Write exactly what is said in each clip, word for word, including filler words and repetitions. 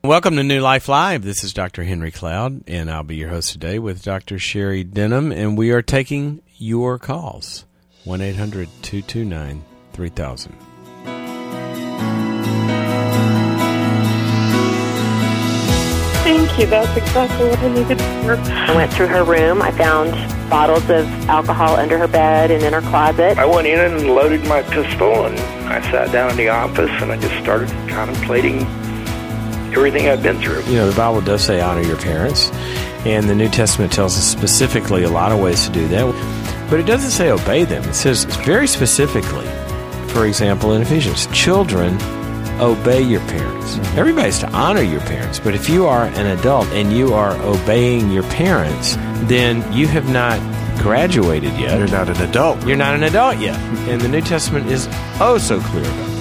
Welcome to New Life Live. This is Doctor Henry Cloud, and I'll be your host today with Doctor Sherry Denham, and we are taking your calls. one eight hundred two two nine three thousand. Thank you. That's exactly what I needed to hear. I went through her room. I found bottles of alcohol under her bed and in her closet. I went in and loaded my pistol, and I sat down in the office, and I just started contemplating everything I've been through. You know, the Bible does say honor your parents, and the New Testament tells us specifically a lot of ways to do that. But it doesn't say obey them. It says very specifically, for example, in Ephesians, children, obey your parents. Everybody's to honor your parents, but if you are an adult and you are obeying your parents, then you have not graduated yet. You're not an adult. You're not an adult yet. And the New Testament is oh so clear about that.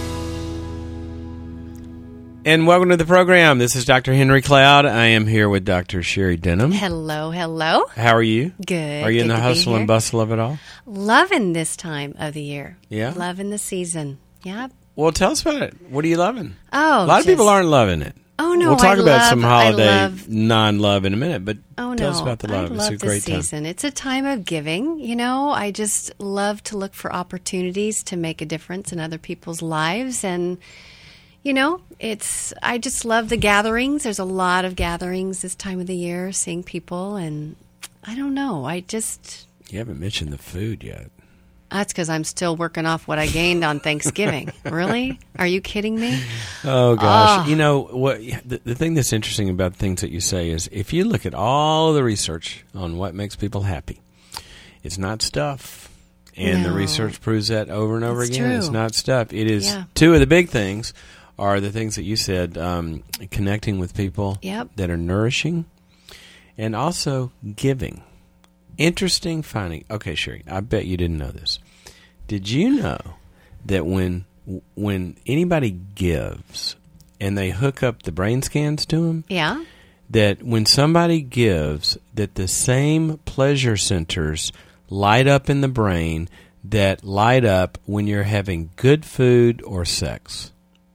And welcome to the program. This is Doctor Henry Cloud. I am here with Doctor Sherry Denham. Hello, hello. How are you? Good. Are you in Good the to hustle be and here. bustle of it all? Loving this time of the year. Yeah? Loving the season. Yeah. Well, tell us about it. What are you loving? Oh, a lot just, of people aren't loving it. Oh, no, We'll talk I about love, some I holiday love, non-love in a minute, but oh, tell no, us about the love. I It's love a great the season. time. It's a time of giving. You know, I just love to look for opportunities to make a difference in other people's lives. And, you know, it's I just love the gatherings. There's a lot of gatherings this time of the year, seeing people. And I don't know. I just... You haven't mentioned the food yet. That's because I'm still working off what I gained on Thanksgiving. Really? Are you kidding me? Oh, gosh. Oh. You know, what? The, the thing that's interesting about things that you say is if you look at all of the research on what makes people happy, it's not stuff. And No. the research proves that over and over It's again. true. It's not stuff. It is Yeah. two of the big things are the things that you said, um, connecting with people Yep. that are nourishing and also giving. Interesting finding. Okay, Sherry, I bet you didn't know this. Did you know that when when anybody gives and they hook up the brain scans to them, Yeah. that when somebody gives, that the same pleasure centers light up in the brain that light up when you're having good food or sex?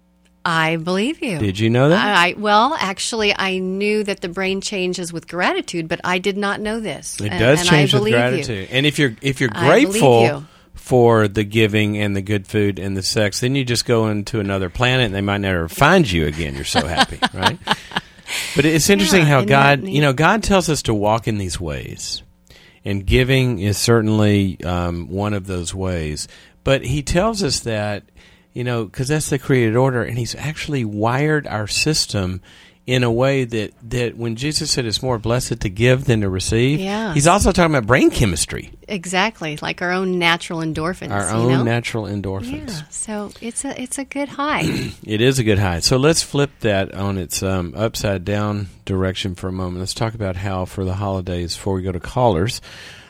I believe you. Did you know that? I, well, actually, I knew that the brain changes with gratitude, but I did not know this. It And- does and change I with believe gratitude. You. And if you're if you're I believe grateful you. for the giving and the good food and the sex, then you just go into another planet and they might never find you again. You're so happy, right? But it's interesting Yeah, how isn't God, that neat? you know, God tells us to walk in these ways. And giving is certainly um, one of those ways. But he tells us that, you know, because that's the created order, and he's actually wired our system in a way that, that when Jesus said it's more blessed to give than to receive, Yeah. he's also talking about brain chemistry, Exactly, like our own natural endorphins. our you own know? natural endorphins. Yeah, so it's a it's a good high. It is a good high. So let's flip that on its um, upside down direction for a moment. Let's talk about how for the holidays, before we go to callers,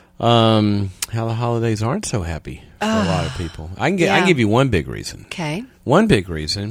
um, how the holidays aren't so happy for a lot of people. I can get, I Yeah. can give you one big reason. Okay. One big reason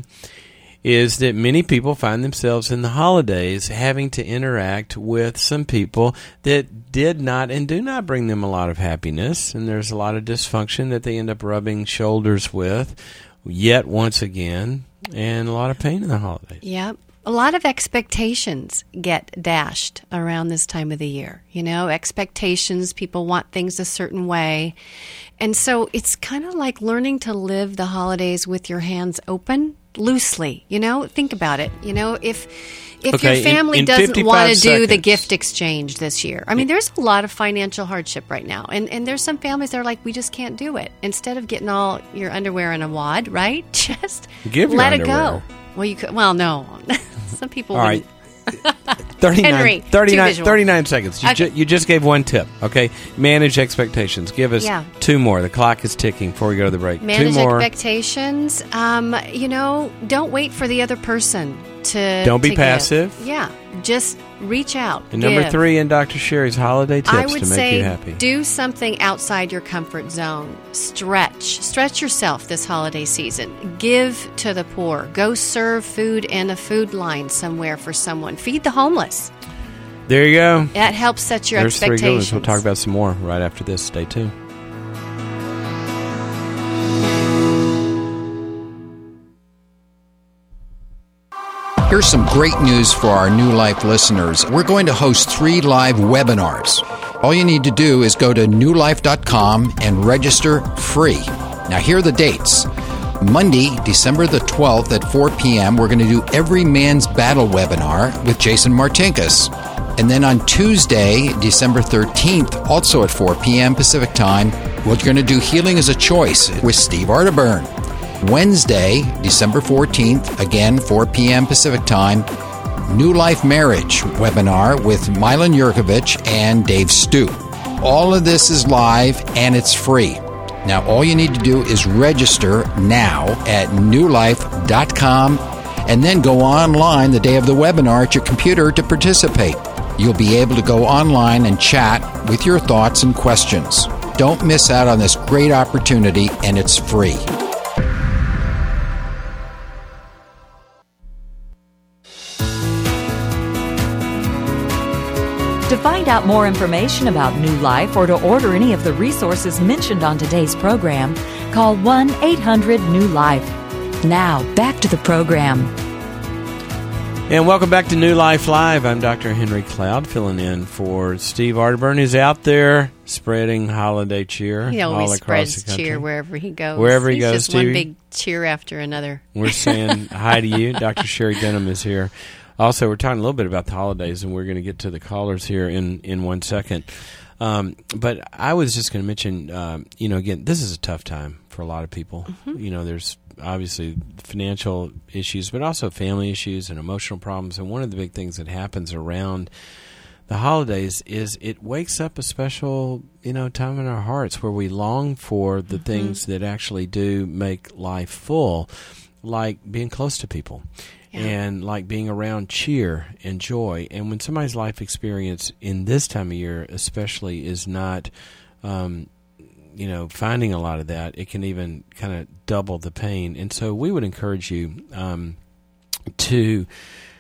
is that many people find themselves in the holidays having to interact with some people that did not and do not bring them a lot of happiness, and there's a lot of dysfunction that they end up rubbing shoulders with yet once again, and a lot of pain in the holidays. Yep. A lot of expectations get dashed around this time of the year. You know, expectations, people want things a certain way. And so it's kind of like learning to live the holidays with your hands open, loosely. You know, think about it. You know, if if Okay, your family in- in doesn't want to fifty-five do the seconds. gift exchange this year. I mean, there's a lot of financial hardship right now. And and there's some families that are like, we just can't do it. Instead of getting all your underwear in a wad, right? Just Give your let it underwear. go. Well, you could. Well, no. Some people. All right. wouldn't. thirty-nine, Henry, too thirty-nine, visual. thirty-nine seconds. You, Okay. ju- you just gave one tip, okay? Manage expectations. Give us Yeah. two more. The clock is ticking before we go to the break. Manage two more. expectations. Um, you know, don't wait for the other person to. Don't be to give. passive. Yeah, just reach out. And number give. three in Doctor Sherry's holiday tips I would to make say you happy. do something outside your comfort zone. Stretch. Stretch yourself this holiday season. Give to the poor. Go serve food in a food line somewhere for someone. Feed the homeless. There you go. That helps set your There's three good ones. expectations. We'll talk about some more right after this. Stay tuned. Here's some great news for our New Life listeners. We're going to host three live webinars. All you need to do is go to new life dot com and register free. Now, here are the dates. Monday, December the twelfth at four p.m., we're going to do Every Man's Battle webinar with Jason Martinkus. And then on Tuesday, December thirteenth, also at four p.m. Pacific Time, we're going to do Healing is a Choice with Steve Arterburn. Wednesday, December fourteenth, again, four p.m. Pacific Time, New Life Marriage webinar with Milan Yurkovich and Dave Stu. All of this is live and it's free. Now, all you need to do is register now at new life dot com and then go online the day of the webinar at your computer to participate. You'll be able to go online and chat with your thoughts and questions. Don't miss out on this great opportunity, and it's free. To find out more information about New Life or to order any of the resources mentioned on today's program, call one eight hundred new life. Now, back to the program. And welcome back to New Life Live. I'm Doctor Henry Cloud, filling in for Steve Arterburn, who's out there spreading holiday cheer He all always across spreads the country. cheer wherever he goes. Wherever he He's goes, just one Stevie. big cheer after another. We're saying hi to you. Doctor Sherry Denham is here. Also, we're talking a little bit about the holidays, and we're going to get to the callers here in, in one second. Um, but I was just going to mention, um, you know, again, this is a tough time for a lot of people. Mm-hmm. You know, there's obviously financial issues, but also family issues and emotional problems. And one of the big things that happens around the holidays is it wakes up a special, you know, time in our hearts where we long for the mm-hmm. things that actually do make life full, like being close to people. Yeah. And like being around cheer and joy. And when somebody's life experience in this time of year especially is not, um, you know, finding a lot of that, it can even kind of double the pain. And so we would encourage you um, to,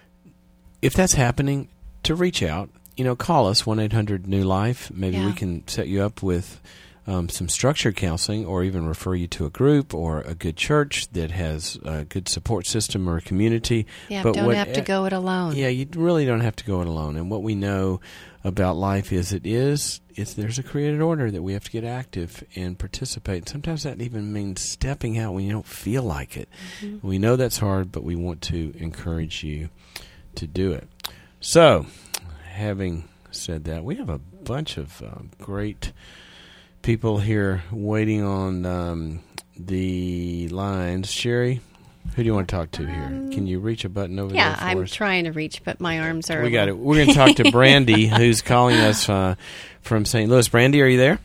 if that's happening, to reach out. You know, call us, one eight hundred new life. Maybe yeah. we can set you up with Um, some structured counseling, or even refer you to a group or a good church that has a good support system or a community. Yeah, but don't what, have to go it alone. Yeah, you really don't have to go it alone. And what we know about life is it is, it's, there's a created order that we have to get active and participate. Sometimes that even means stepping out when you don't feel like it. Mm-hmm. We know that's hard, but we want to encourage you to do it. So, having said that, we have a bunch of uh, great people here waiting on um, the lines. Sherry, who do you want to talk to here? Um, Can you reach a button over yeah, there for I'm us? trying to reach, but my arms are... We got it. We're going to talk to Brandy, who's calling us uh, from Saint Louis. Brandy, are you there?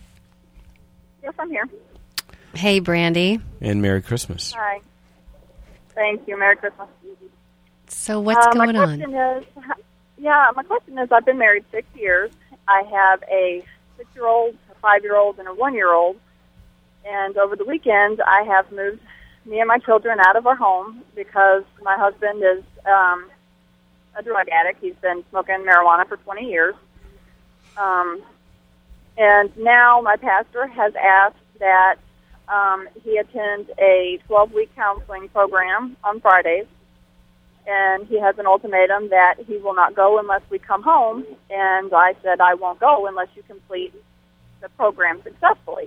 Yes, I'm here. Hey, Brandy. And Merry Christmas. Hi. Thank you. Merry Christmas. So what's uh, going my question on? Is, yeah, my question is, I've been married six years. I have a six-year-old, a five-year-old, and a one-year-old. And over the weekend, I have moved me and my children out of our home because my husband is um, a drug addict. He's been smoking marijuana for twenty years. Um, and now my pastor has asked that um, he attend a twelve-week counseling program on Fridays. And he has an ultimatum that he will not go unless we come home. And I said, I won't go unless you complete the program successfully.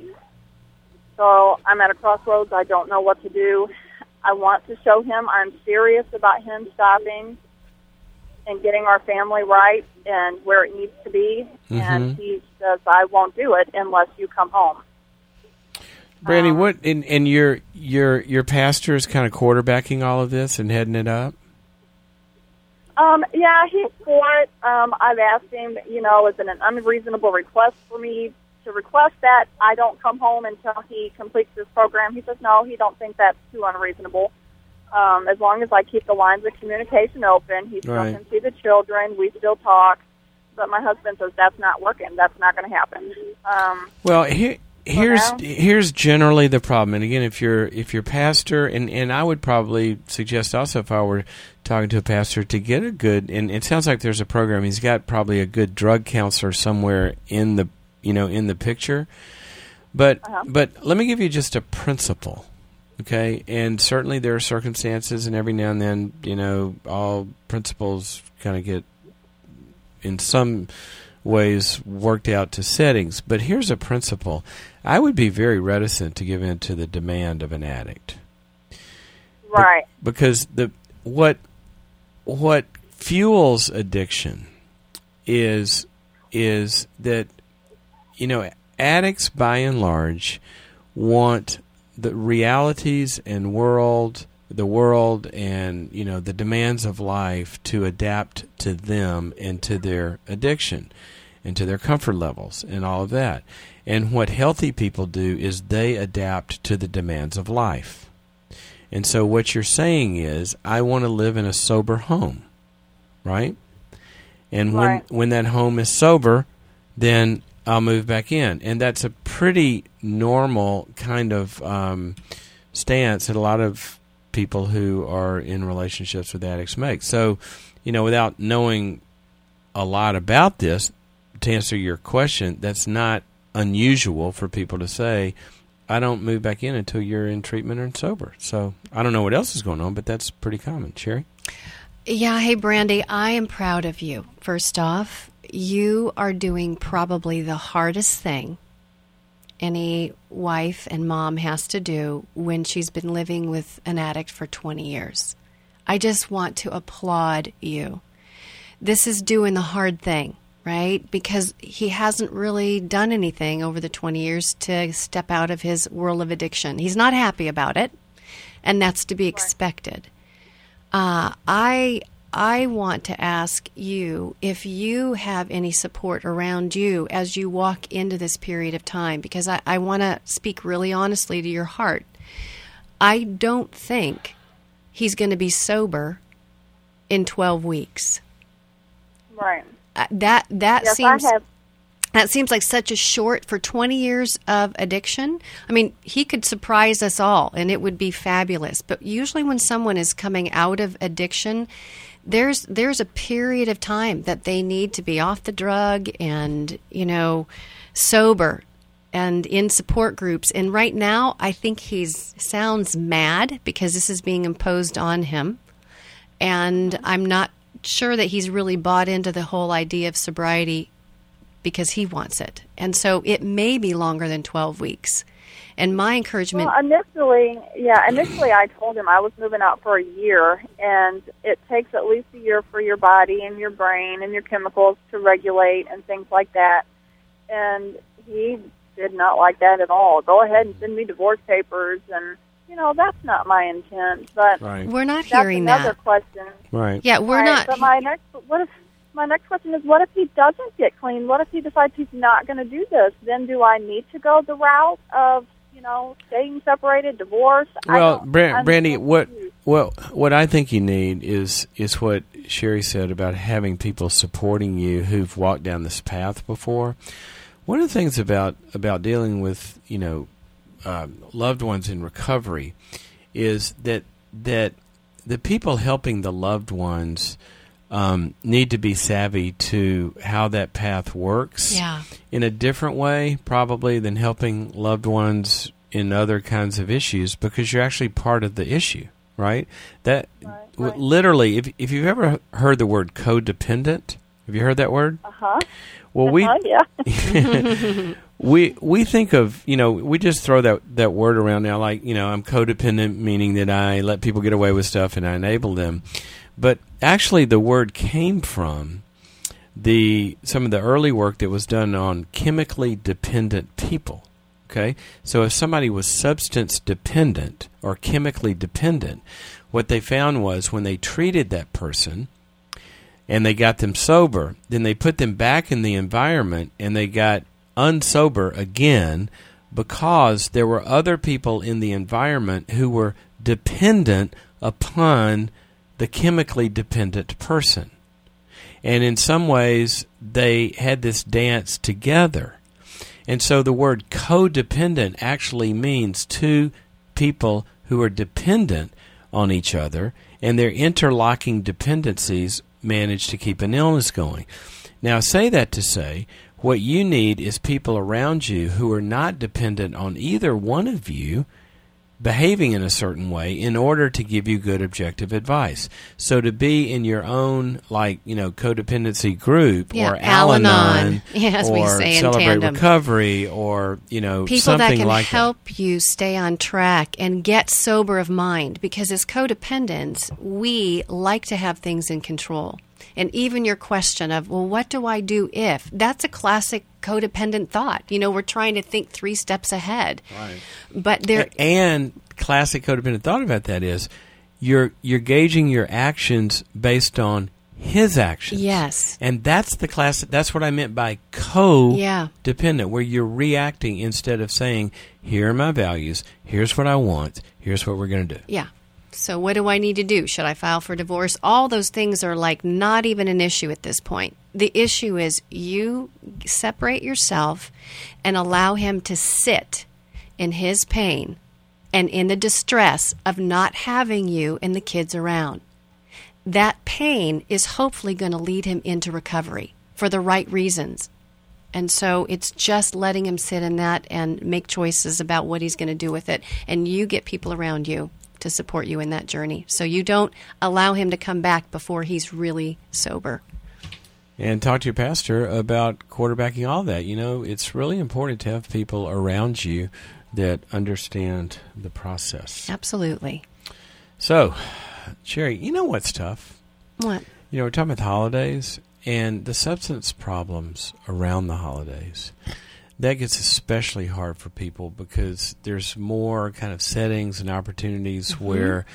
So I'm at a crossroads. I don't know what to do. I want to show him I'm serious about him stopping and getting our family right and where it needs to be. Mm-hmm. And he says, I won't do it unless you come home. Brandy, um, what and, and your your your pastor is kind of quarterbacking all of this and heading it up? Um, yeah, he's for it. Um, I've asked him, you know, is it an unreasonable request for me to request that I don't come home until he completes this program? He says, no, he don't think that's too unreasonable. Um, as long as I keep the lines of communication open, he still right. can see the children, we still talk. But my husband says that's not working. That's not going to happen. Um, well, here... Here's here's generally the problem, and again, if you're if your pastor, and, and I would probably suggest also if I were talking to a pastor to get a good, and it sounds like there's a program. He's got probably a good drug counselor somewhere in the you know in the picture, but uh-huh. but let me give you just a principle Okay, and certainly there are circumstances, and every now and then, you know, all principles kind of get, in some ways, worked out to settings. But here's a principle. I would be very reticent to give in to the demand of an addict. Right. Be- because the what what fuels addiction is is that, you know, addicts by and large want the realities and world, the world and, you know, the demands of life to adapt to them and to their addiction and to their comfort levels and all of that. And what healthy people do is they adapt to the demands of life. And so what you're saying is, I want to live in a sober home, right? And when right. when that home is sober, then I'll move back in. And that's a pretty normal kind of um, stance that a lot of people who are in relationships with addicts make. So, you know, without knowing a lot about this, to answer your question, that's not unusual for people to say, I don't move back in until you're in treatment or sober. So I don't know what else is going on, but that's pretty common. Sherry? Yeah, hey, Brandy, I am proud of you. First off, you are doing probably the hardest thing any wife and mom has to do when she's been living with an addict for twenty years. I just want to applaud you. This is doing the hard thing, right? Because he hasn't really done anything over the twenty years to step out of his world of addiction. He's not happy about it, and that's to be expected. Uh, I I want to ask you if you have any support around you as you walk into this period of time, because I, I want to speak really honestly to your heart. I don't think he's going to be sober in twelve weeks. Right. Uh, that that yes, seems I have. that seems like such a short for twenty years of addiction. I mean, he could surprise us all, and it would be fabulous. But usually, when someone is coming out of addiction, there's there's a period of time that they need to be off the drug and, you know, sober and in support groups. And right now, I think he's sounds mad because this is being imposed on him, and I'm not sure that he's really bought into the whole idea of sobriety because he wants it. And so it may be longer than twelve weeks. And my encouragement... Well, initially, yeah, initially I told him I was moving out for a year, and it takes at least a year for your body and your brain and your chemicals to regulate and things like that. And he did not like that at all. Go ahead and send me divorce papers, and, you know, that's not my intent. But right. We're not that's hearing another that. question. Right. Yeah, we're right, not... But my next, what if... My next question is, what if he doesn't get clean? What if he decides he's not going to do this? Then do I need to go the route of, you know, staying separated, divorce? Well, I Bra- Brandy, so what confused. well, what I think you need is is what Sherry said about having people supporting you who've walked down this path before. One of the things about about dealing with, you know, uh, loved ones in recovery is that that the people helping the loved ones Um, need to be savvy to how that path works Yeah. in a different way, probably, than helping loved ones in other kinds of issues, because you're actually part of the issue, right? That Right, w- right. literally, if if you've ever heard the word codependent, have you heard that word? Uh-huh. Well, Uh-huh, we yeah. we we think of, you know, we just throw that that word around now, like, you know, I'm codependent, meaning that I let people get away with stuff and I enable them. But actually, the word came from the some of the early work that was done on chemically dependent people. Okay, so if somebody was substance dependent or chemically dependent, what they found was when they treated that person and they got them sober, then they put them back in the environment and they got unsober again because there were other people in the environment who were dependent upon the chemically dependent person. And in some ways, they had this dance together. And so the word codependent actually means two people who are dependent on each other, and their interlocking dependencies manage to keep an illness going. Now, I say that to say, what you need is people around you who are not dependent on either one of you, behaving in a certain way in order to give you good objective advice. So to be in your own, like, you know, codependency group yeah, or Al-Anon, yeah, as or we say in Celebrate tandem. Recovery, or, you know, people something that can like help that. you stay on track and get sober of mind, because as codependents, we like to have things in control. And even your question of, well, what do I do if? That's a classic codependent thought. You know, we're trying to think three steps ahead. Right. But there, And classic codependent thought about that is you're you're gauging your actions based on his actions. Yes. And that's the classic. That's what I meant by co-dependent, yeah. where you're reacting instead of saying, here are my values, here's what I want, here's what we're going to do. Yeah. So what do I need to do? Should I file for divorce? All those things are like not even an issue at this point. The issue is you separate yourself and allow him to sit in his pain and in the distress of not having you and the kids around. That pain is hopefully going to lead him into recovery for the right reasons. And so it's just letting him sit in that and make choices about what he's going to do with it. And you get people around you to support you in that journey. So you don't allow him to come back before he's really sober. And talk to your pastor about quarterbacking all that. You know, it's really important to have people around you that understand the process. Absolutely. So, Sherry, you know what's tough? What? You know, we're talking about the holidays and the substance problems around the holidays. That gets especially hard for people because there's more kind of settings and opportunities mm-hmm. where,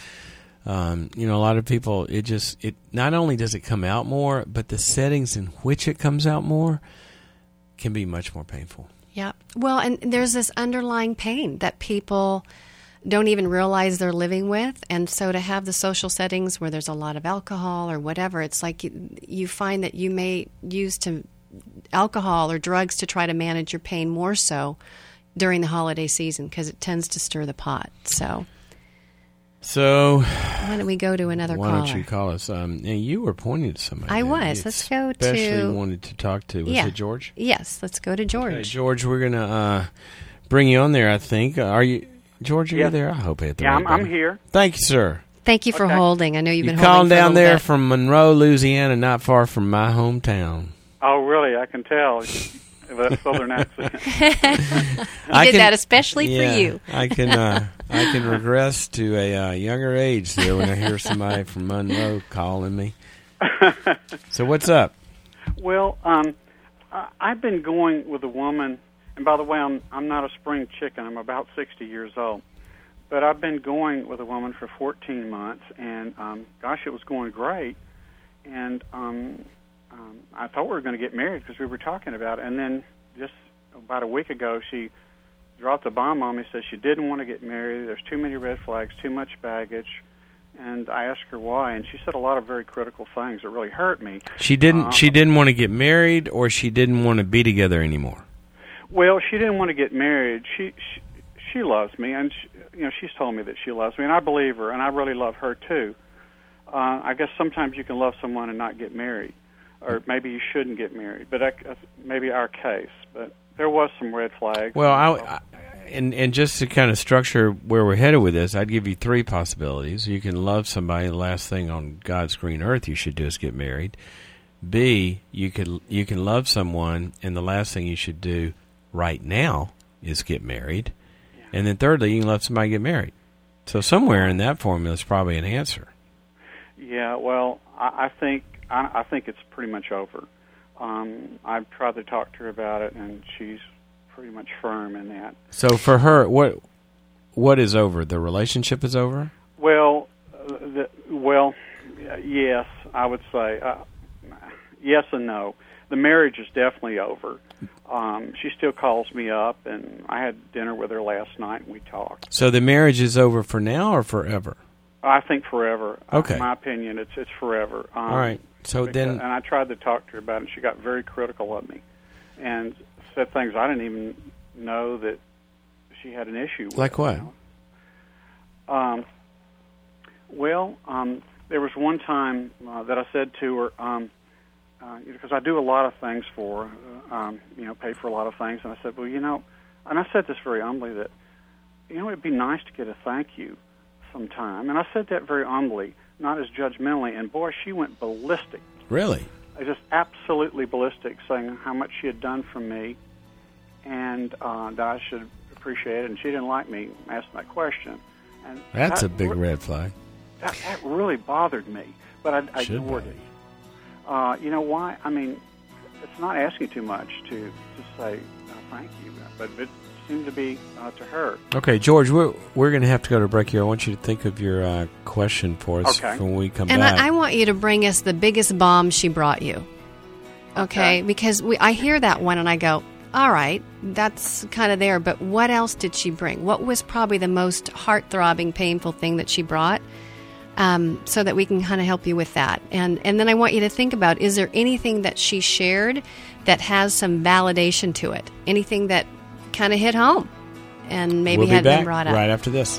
um, you know, a lot of people, it just, it not only does it come out more, but the settings in which it comes out more can be much more painful. Yeah. Well, and there's this underlying pain that people don't even realize they're living with. And so to have the social settings where there's a lot of alcohol or whatever, it's like you, you find that you may use to alcohol or drugs to try to manage your pain more so during the holiday season because it tends to stir the pot. So, so why don't we go to another why caller? Why don't you call us? Um, and you were pointing to somebody. I was. Let's go to. Especially wanted to talk to. Was yeah. it George? Yes. Let's go to George. Okay, George, we're gonna uh, bring you on there. I think. Uh, are you, George? Are yes. you there? I hope I hit the yeah, right I'm, I'm here. Thank you, sir. Thank you for okay. holding. I know you've you been calling holding for down a there bit. from Monroe, Louisiana, not far from my hometown. Oh, really? I can tell. That southern accent. I I did can, that especially yeah, for you. I can uh, I can regress to a uh, younger age there when I hear somebody from Monroe calling me. So what's up? Well, um, I- I've been going with a woman, and by the way, I'm I'm not a spring chicken. I'm about sixty years old, but I've been going with a woman for fourteen months, and um, gosh, it was going great, and um. Um, I thought we were going to get married because we were talking about it. And then just about a week ago, she dropped a bomb on me, said she didn't want to get married. There's too many red flags, too much baggage. And I asked her why, and she said a lot of very critical things that really hurt me. She didn't. Uh, she didn't want to get married, or she didn't want to be together anymore. Well, she didn't want to get married. She she, she loves me, and she, you know she's told me that she loves me, and I believe her, and I really love her too. Uh, I guess sometimes you can love someone and not get married. Or maybe you shouldn't get married, but that, that's maybe our case. But there was some red flags. Well, I, I, and and just to kind of structure where we're headed with this, I'd give you three possibilities. You can love somebody. The last thing on God's green earth you should do is get married. B, you could you can love someone, and the last thing you should do right now is get married. Yeah. And then thirdly, you can love somebody and get married. So somewhere in that formula is probably an answer. Yeah. Well, I, I think. I, I think it's pretty much over. Um, I've tried to talk to her about it, and she's pretty much firm in that. So for her, what what is over? The relationship is over? Well, uh, the, well, yes, I would say uh, yes and no. The marriage is definitely over. Um, she still calls me up, and I had dinner with her last night, and we talked. So the marriage is over for now or forever? I think forever. Okay. In my opinion, it's it's forever. Um, All right. So because, then, and I tried to talk to her about it, and she got very critical of me, and said things I didn't even know that she had an issue with. Like what? You know? Um. Well, um, there was one time uh, that I said to her, um, uh, because I do a lot of things for her, um, you know, pay for a lot of things, and I said, well, you know, and I said this very humbly that, you know, it'd be nice to get a thank you sometime. And I said that very humbly, not as judgmentally. And, boy, she went ballistic. Really? Just absolutely ballistic, saying how much she had done for me and uh, that I should appreciate it. And she didn't like me asking that question. And That's that, a big red flag. That, that really bothered me, but I, I ignored it. Uh, you know why? I mean, it's not asking too much to, to say uh, thank you, but it seemed to be uh, to her. Okay, George, we're, we're going to have to go to break here. I want you to think of your uh, question for us okay. when we come and back. And I, I want you to bring us the biggest bomb she brought you. Okay? okay. Because we, I hear that one and I go, all right, that's kind of there, but what else did she bring? What was probably the most heart-throbbing, painful thing that she brought? Um, so that we can kind of help you with that. And and then I want you to think about, is there anything that she shared that has some validation to it? Anything that kind of hit home and maybe we'll be hadn't back been brought up? Right after this.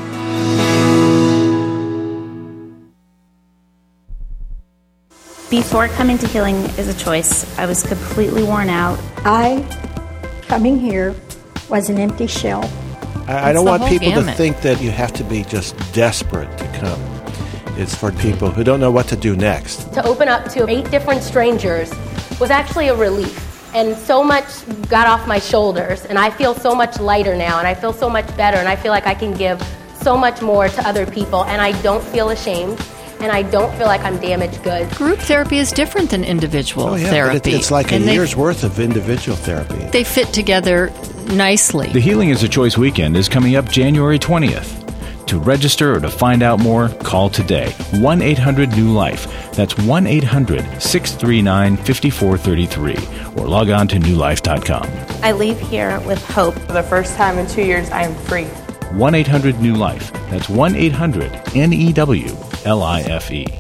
Before coming to Healing is a Choice, I was completely worn out. I, coming here, was an empty shell. I, I don't want people gamut. to think that you have to be just desperate to come. It's for people who don't know what to do next. To open up to eight different strangers was actually a relief. And so much got off my shoulders, and I feel so much lighter now, and I feel so much better, and I feel like I can give so much more to other people, and I don't feel ashamed, and I don't feel like I'm damaged goods. Group therapy is different than individual oh, yeah, therapy. It, it's like and a year's worth of individual therapy. They fit together nicely. The Healing is a Choice weekend is coming up January twentieth. To register or to find out more, call today. one eight hundred new life. That's one eight hundred six three nine five four three three. Or log on to new life dot com. I leave here with hope. For the first time in two years, I am free. one eight hundred new life. That's one eight hundred N E W L I F E.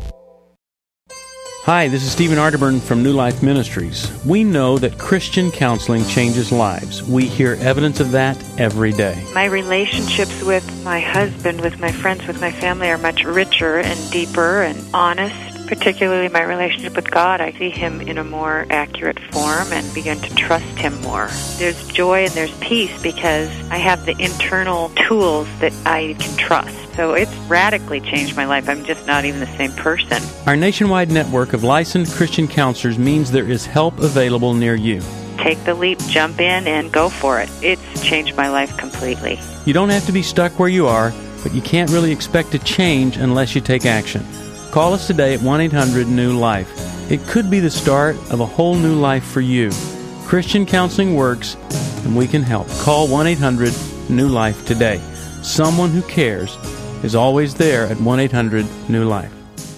Hi, this is Stephen Arterburn from New Life Ministries. We know that Christian counseling changes lives. We hear evidence of that every day. My relationships with my husband, with my friends, with my family are much richer and deeper and honest. Particularly my relationship with God, I see Him in a more accurate form and begin to trust Him more. There's joy and there's peace because I have the internal tools that I can trust. So it's radically changed my life. I'm just not even the same person. Our nationwide network of licensed Christian counselors means there is help available near you. Take the leap, jump in, and go for it. It's changed my life completely. You don't have to be stuck where you are, but you can't really expect to change unless you take action. Call us today at one eight hundred new life. It could be the start of a whole new life for you. Christian counseling works, and we can help. Call one eight hundred new life today. Someone who cares is always there at one eight hundred new life.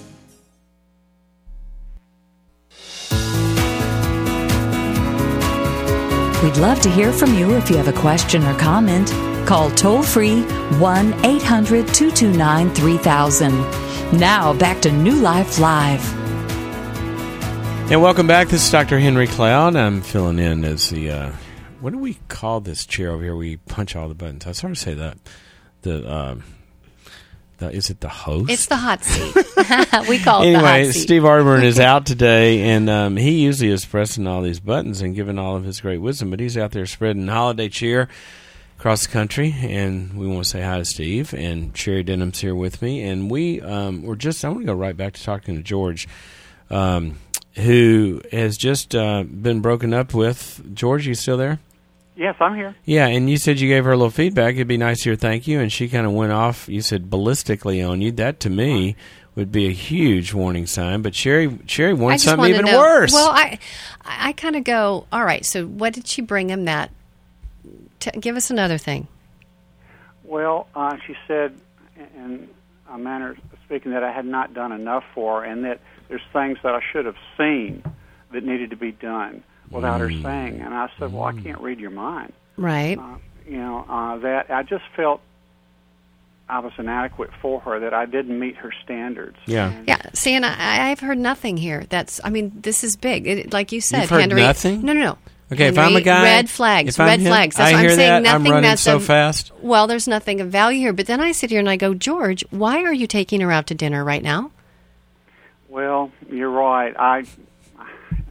We'd love to hear from you if you have a question or comment. Call toll-free one eight hundred two two nine three thousand. Now, back to New Life Live. And welcome back. This is Doctor Henry Cloud. I'm filling in as the, uh, what do we call this chair over here? We punch all the buttons. I sort of say that. The, um, the is it the host? It's the hot seat. We call it anyway, the hot seat. Steve Arterburn is out today, and um, he usually is pressing all these buttons and giving all of his great wisdom, but he's out there spreading holiday cheer across the country, and we want to say hi to Steve, and Sherry Denham's here with me, and we um, we're just, I want to go right back to talking to George, um, who has just uh, been broken up with. George, you still there? Yes, I'm here. Yeah, and you said you gave her a little feedback. It'd be nice to hear thank you, and she kind of went off, you said, ballistically on you. That, to me, would be a huge warning sign, but Sherry Sherry wants something even know, worse. Well, I, I kind of go, all right, so what did she bring him that? T- give us another thing. Well, uh, she said, in a manner of speaking, that I had not done enough for her, and that there's things that I should have seen that needed to be done without mm. her saying. And I said, well, I can't read your mind. Right. Uh, you know, uh, that I just felt I was inadequate for her, that I didn't meet her standards. Yeah. And yeah. See, and I, I've heard nothing here. That's, I mean, this is big. It, like you said, You've heard Henry. nothing? No, no, no. Okay, Henry, if I'm a guy, red flags, if I'm red him, flags. That's I what hear I'm saying. that. Nothing I'm running that's so of, fast. Well, there's nothing of value here. But then I sit here and I go, George, why are you taking her out to dinner right now? Well, you're right. I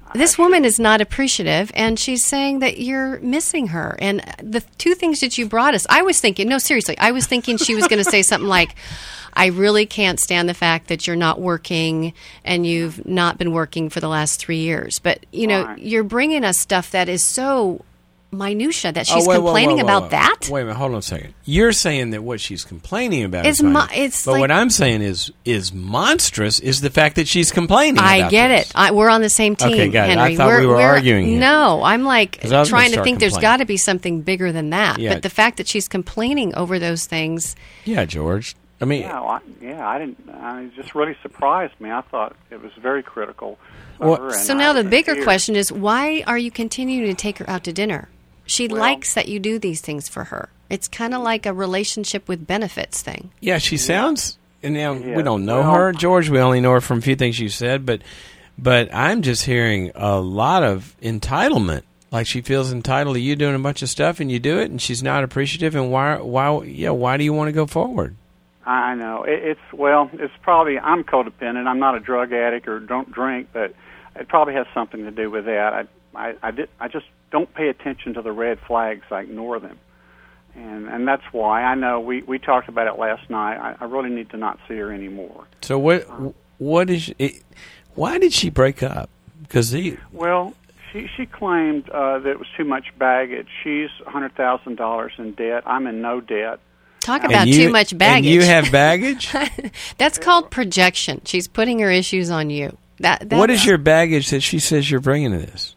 This woman is not appreciative, and she's saying that you're missing her. And the two things that you brought us, I was thinking, no, seriously, I was thinking she was going to say something like, I really can't stand the fact that you're not working and you've not been working for the last three years. But, you know, Right. you're bringing us stuff that is so minutia that Oh, she's wait, wait, complaining wait, wait, about wait. that. Wait a minute, hold on a second. You're saying that what she's complaining about It's is minor. mo- it's but like- what I'm saying is is monstrous is the fact that she's complaining I about get this. it. I, we're on the same team, Okay, got it. I Henry. thought we're, we were we're- arguing here. No, I'm like 'Cause I was gonna trying to start think there's complaining. got to be something bigger than that. Yeah. But the fact that she's complaining over those things, Yeah, George. I mean, Yeah, well, I, yeah, I didn't. I it just really surprised me. I thought it was very critical. Of Well- her, and so I now the was bigger here. question is, why are you continuing to take her out to dinner? She Well- likes that you do these things for her. It's kind of like a relationship with benefits thing. yeah, she sounds. And now Yeah, we don't know well- her, George. We only know her from a few things you said, but but I'm just hearing a lot of entitlement. Like she feels entitled to you doing a bunch of stuff, and you do it, and she's not appreciative. And why? Why? Yeah, why do you want to go forward? I know it, it's well. It's probably I'm codependent. I'm not a drug addict or don't drink, but it probably has something to do with that. I I, I did. I just don't pay attention to the red flags. I ignore them, and and that's why I know we we talked about it last night. I, I really need to not see her anymore. So what? What is? It, why did she break up? Because he. Well, she she claimed uh, that it was too much baggage. She's one hundred thousand dollars in debt. I'm in no debt. Talk And about you- too much baggage. And you have baggage? That's called projection. She's putting her issues on you. That What that's- is your baggage that she says you're bringing to this?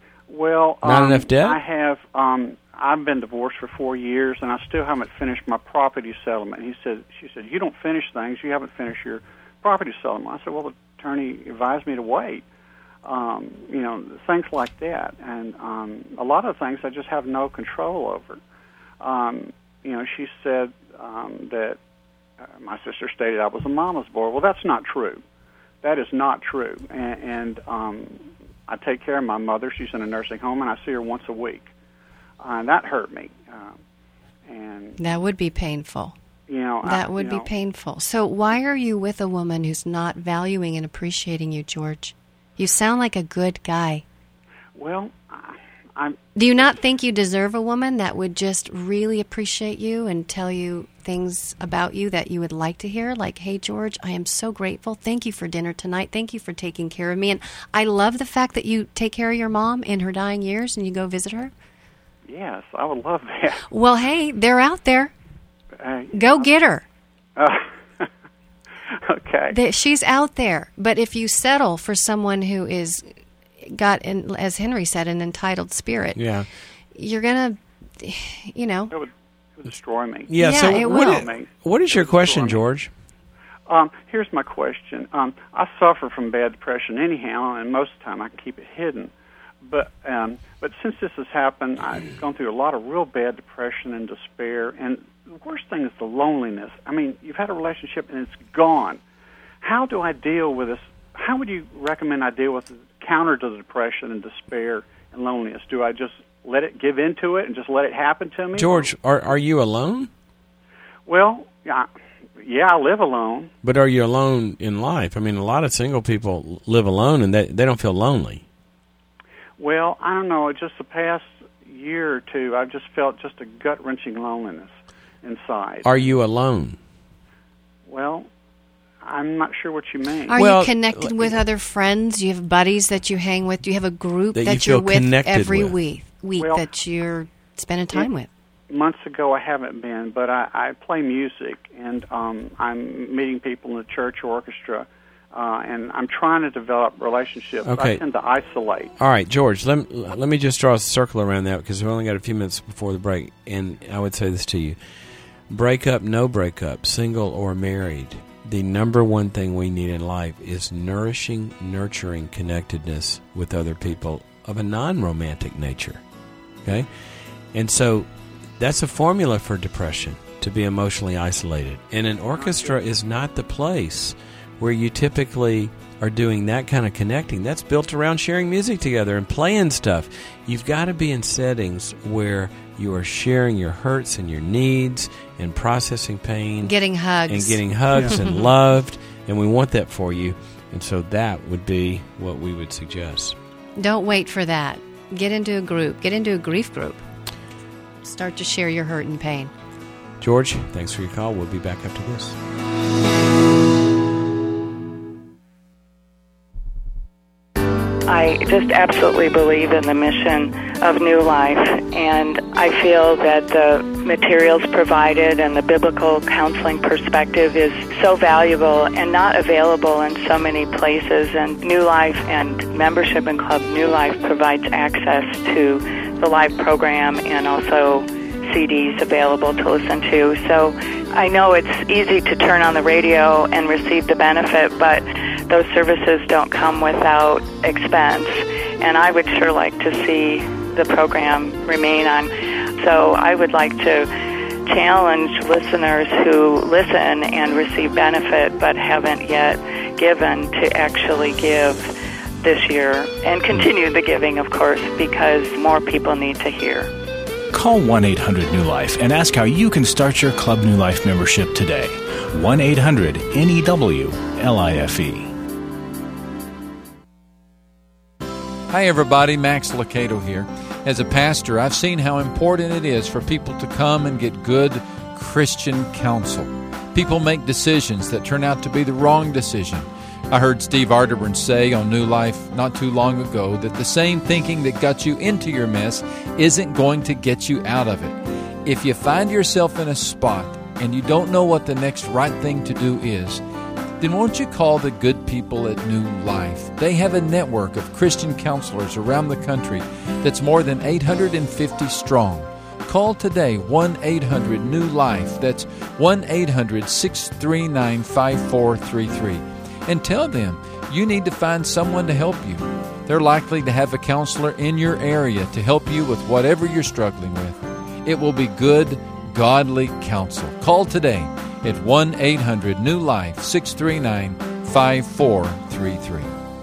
Well, Not um, enough debt? I have. Um, I've been divorced for four years, and I still haven't finished my property settlement. He said, "She said you don't finish things. You haven't finished your property settlement." I said, "Well, the attorney advised me to wait." Um, you know, things like that, and um, a lot of things I just have no control over. Um, you know, she said um, that uh, my sister stated I was a mama's boy. Well, that's not true. That is not true, and. and um, I take care of my mother. She's in a nursing home, and I see her once a week. Uh, and that hurt me. Um, and That would be painful. you know, That I, would you be know, painful. So why are you with a woman who's not valuing and appreciating you, George? You sound like a good guy. Well, I, I'm. Do you not think you deserve a woman that would just really appreciate you and tell you things about you that you would like to hear? Like, hey, George, I am so grateful. Thank you for dinner tonight. Thank you for taking care of me. And I love the fact that you take care of your mom in her dying years and you go visit her. Yes, I would love that. Well, hey, they're out there. Uh, Go get her. uh, okay. That she's out there. But if you settle for someone who is got, in, as Henry said, an entitled spirit, Yeah. you're gonna, you know. It would, it would destroy me. Yeah, Yeah, so it what will. is, what is your question, George? Um, here's my question. Um, I suffer from bad depression anyhow, and most of the time I can keep it hidden. But um, but since this has happened, I've gone through a lot of real bad depression and despair. And the worst thing is the loneliness. I mean, you've had a relationship and it's gone. How do I deal with this? How would you recommend I deal with the counter to the depression and despair and loneliness? Do I just let it give into it and just let it happen to me? George, are are you alone? Well, yeah, yeah, I live alone. But are you alone in life? I mean, a lot of single people live alone and they they don't feel lonely. Well, I don't know. Just the past year or two, I've just felt just a gut-wrenching loneliness inside. Are you alone? Well, I'm not sure what you mean. Are Well, you connected with other friends? Do you have buddies that you hang with? Do you have a group That that, you you're feel with connected every with? week, week Well, that you're spending time it- with? Months ago, I haven't been, but I, I play music, and um, I'm meeting people in the church orchestra, uh, and I'm trying to develop relationships. Okay. I tend to isolate. All right, George, let, let me just draw a circle around that because we've only got a few minutes before the break. And I would say this to you. Breakup, no breakup, single or married, the number one thing we need in life is nourishing, nurturing connectedness with other people of a non-romantic nature. Okay? And so that's a formula for depression, to be emotionally isolated. And an orchestra is not the place where you typically are doing that kind of connecting. That's built around sharing music together and playing stuff. You've got to be in settings where you are sharing your hurts and your needs and processing pain. Getting hugs. And getting hugs and loved. And we want that for you. And so that would be what we would suggest. Don't wait for that. Get into a group. Get into a grief group. Start to share your hurt and pain. George, thanks for your call. We'll be back after this. I just absolutely believe in the mission of New Life, and I feel that the materials provided and the biblical counseling perspective is so valuable and not available in so many places. And New Life and membership in Club New Life provides access to the live program and also C Ds available to listen to. So I know it's easy to turn on the radio and receive the benefit, but those services don't come without expense, and I would sure like to see the program remain on. So I would like to challenge listeners who listen and receive benefit but haven't yet given to actually give this year, and continue the giving, of course, because more people need to hear. Call one eight hundred New Life and ask how you can start your Club New Life membership today. one eight hundred N E W L I F E. Hi everybody, Max Lucado here. As a pastor, I've seen how important it is for people to come and get good Christian counsel. People make decisions that turn out to be the wrong decision. I heard Steve Arterburn say on New Life not too long ago that the same thinking that got you into your mess isn't going to get you out of it. If you find yourself in a spot and you don't know what the next right thing to do is, then won't you call the good people at New Life? They have a network of Christian counselors around the country that's more than eight hundred fifty strong. Call today, one eight hundred New Life. That's one eight hundred six three nine five four three three. And tell them you need to find someone to help you. They're likely to have a counselor in your area to help you with whatever you're struggling with. It will be good, godly counsel. Call today at one eight hundred New Life, six three nine five four three three.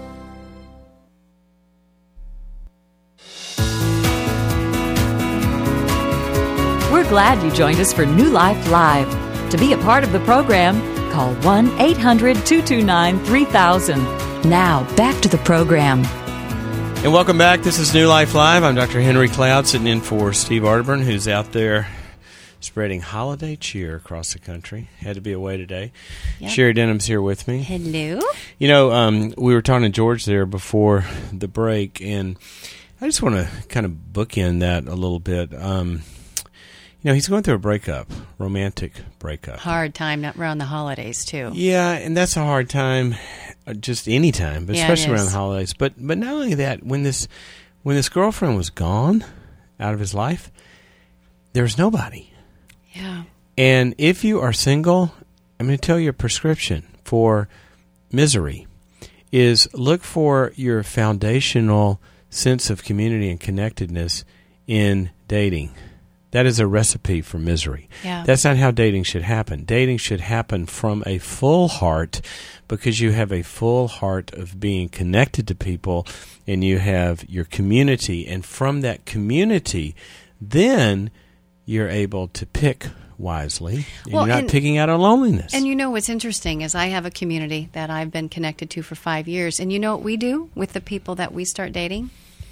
We're glad you joined us for New Life Live. To be a part of the program, call one eight hundred two two nine three thousand. Now, back to the program. And welcome back. This is New Life Live. I'm Doctor Henry Cloud, sitting in for Steve Arterburn, who's out there spreading holiday cheer across the country. Had to be away today. Yep. Sherry Denham's here with me. Hello. You know, um, we were talking to George there before the break, and I just want to kind of bookend that a little bit. Um, you know, he's going through a breakup, romantic breakup. Hard time, not around the holidays, too. Yeah, and that's a hard time, just any time, but yeah, especially around the holidays. But but not only that, when this when this girlfriend was gone out of his life, there was nobody. Yeah. And if you are single, I'm going to tell you a prescription for misery is look for your foundational sense of community and connectedness in dating. That is a recipe for misery. Yeah. That's not how dating should happen. Dating should happen from a full heart because you have a full heart of being connected to people and you have your community. And from that community, then you're able to pick wisely. And well, you're not and, picking out on loneliness. And you know what's interesting is I have a community that I've been connected to for five years. And you know what we do with the people that we start dating?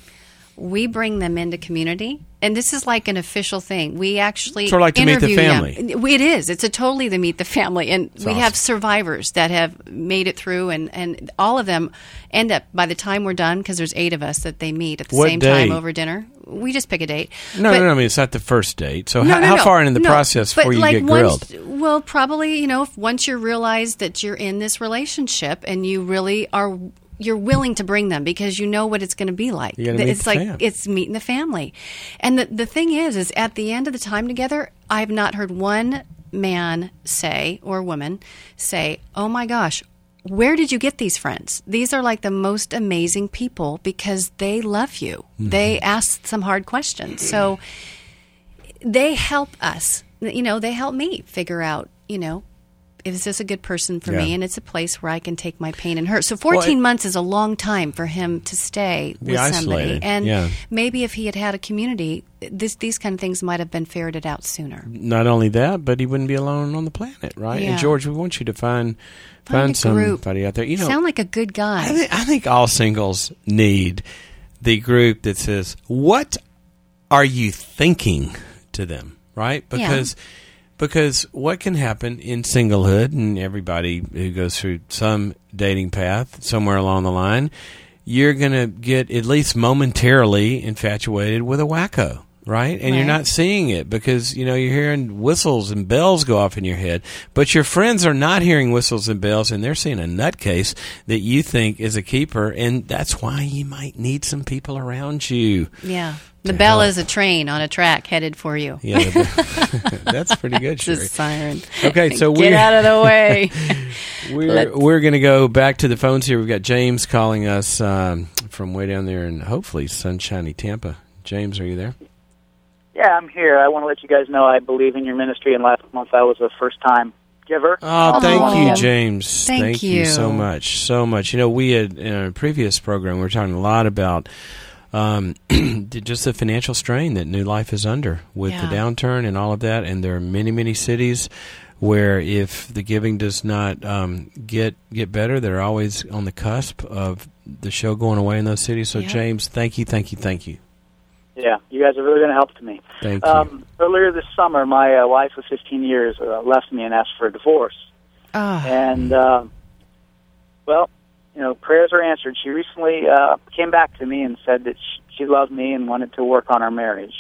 We bring them into community, and this is like an official thing. We actually sort of like to meet the family. Them. It is. It's a totally the meet the family, and it's we awesome. have survivors that have made it through, and, and all of them end up by the time we're done because there's eight of us that they meet at the what same day? time over dinner. We just pick a date. No, but, no, no. I mean, it's not the first date. So no, how, no, how no, far into the no, process before you like get grilled? Once, well, probably you know, if once you realize that you're in this relationship and you really are. You're willing to bring them because you know what it's going to be like. You gotta meet it's the like fam. It's meeting the family. And the the thing is, is at the end of the time together, I've not heard one man say or woman say, "Oh my gosh, where did you get these friends? These are like the most amazing people because they love you. Mm-hmm. They ask some hard questions, so they help us. You know, they help me figure out. You know." Is this a good person for yeah. me? And it's a place where I can take my pain and hurt. So fourteen well, it, months is a long time for him to stay with isolated. somebody. And yeah. maybe if he had had a community, this, these kind of things might have been ferreted out sooner. Not only that, but he wouldn't be alone on the planet, right? Yeah. And George, we want you to find find, find somebody out there. You know, sound like a good guy. I think, I think all singles need the group that says, what are you thinking to them, right? Because yeah. because what can happen in singlehood, and everybody who goes through some dating path somewhere along the line, you're going to get at least momentarily infatuated with a wacko. Right? And right. you're not seeing it because, you know, you're hearing whistles and bells go off in your head, but your friends are not hearing whistles and bells, and they're seeing a nutcase that you think is a keeper, and that's why you might need some people around you. Yeah. The bell help. Is a train on a track headed for you. Yeah, the that's pretty good, Sherry. It's a siren. Okay, so Get we're, out of the way. we're we're going to go back to the phones here. We've got James calling us um, from way down there in hopefully sunshiny Tampa. James, are you there? Yeah, I'm here. I want to let you guys know I believe in your ministry, and last month I was a first-time giver. Oh, thank oh. you, James. Thank, thank you. you so much, so much. You know, we had, in a previous program, we were talking a lot about um, just the financial strain that New Life is under with yeah. the downturn and all of that, and there are many, many cities where if the giving does not um, get get better, they're always on the cusp of the show going away in those cities. So, yeah. James, thank you, thank you, thank you. Yeah, you guys are really going to help me. Thank you. Um, earlier this summer, my uh, wife of fifteen years uh, left me and asked for a divorce. Oh. And, uh, well, you know, prayers are answered. She recently uh, came back to me and said that she, she loved me and wanted to work on our marriage.